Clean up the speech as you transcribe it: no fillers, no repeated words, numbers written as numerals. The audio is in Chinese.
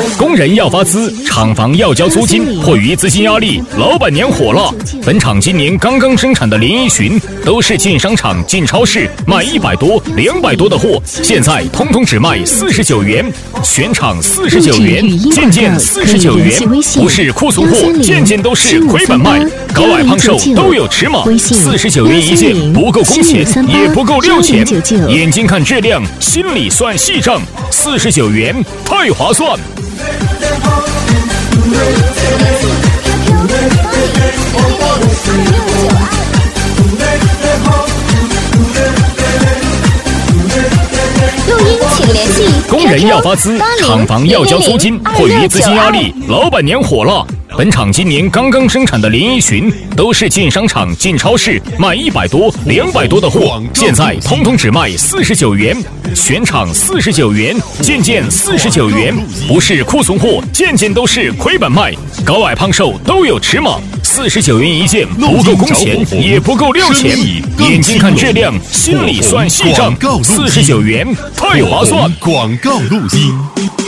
工人要发资，厂房要交租金，迫于资金压力，老板娘火了。本厂今年刚刚生产的连衣裙，都是进商场、进超市买100多、200多的货，现在通通只卖49元，全场49元，件件49元，不是库存货，件件都是亏本卖。高矮胖瘦都有尺码，49元一件，不够工钱，也不够料钱。眼睛看质量，心里算细账，49元太划算。 录音请联系。 工人要发资，厂房要交租金，迫于资金压力，老板娘火了。本厂今年刚刚生产的连衣裙，都是进商场、进超市买100多、200多的货，现在通通只卖49元，全场49元，件件49元，不是库存货，件件都是亏本卖。高矮胖瘦都有尺码，49元一件，不够工钱，也不够料钱。眼睛看质量，心里算细账，49元太划算。 广告录音。